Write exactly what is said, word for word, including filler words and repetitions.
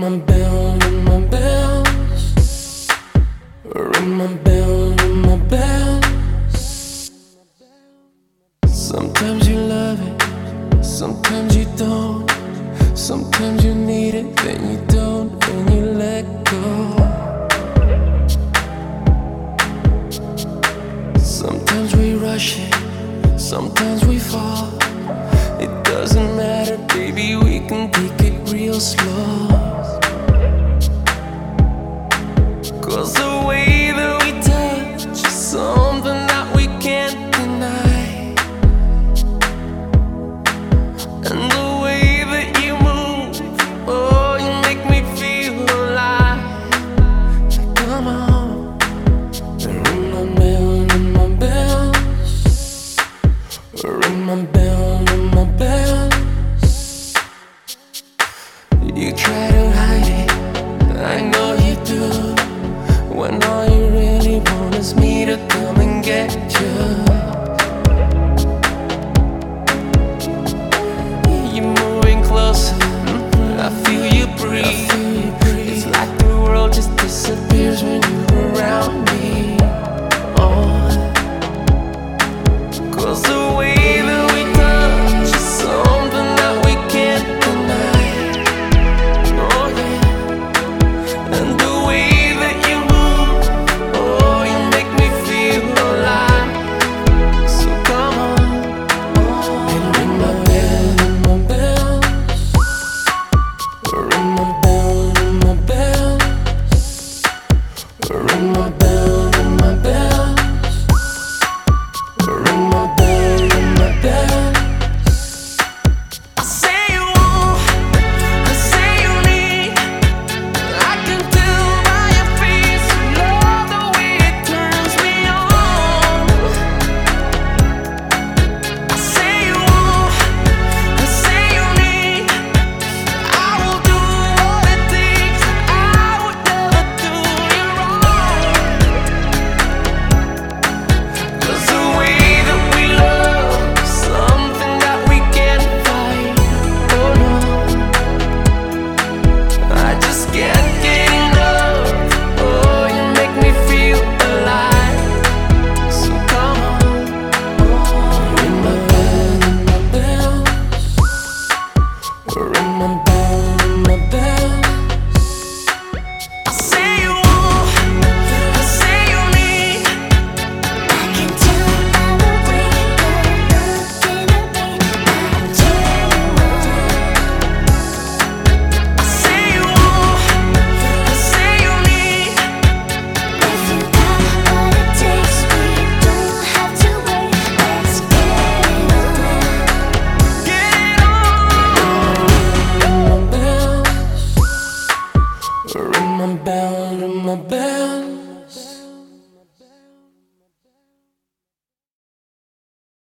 my bell, ring my bells. Ring my bell, ring my bells. Sometimes you love it, sometimes you don't. Sometimes you need it, then you don't, and you let go. Sometimes we rush it, sometimes we fall. It doesn't matter, baby, we can take it real slow. Cause the way that we touch is something that we can't deny. And the way that you move, oh, you make me feel alive. Come on, ring my bell, ring my bells. Ring my bell, ring my bells. You try to hide it, I know you do, when all you really want is me to come and get you. You're moving closer,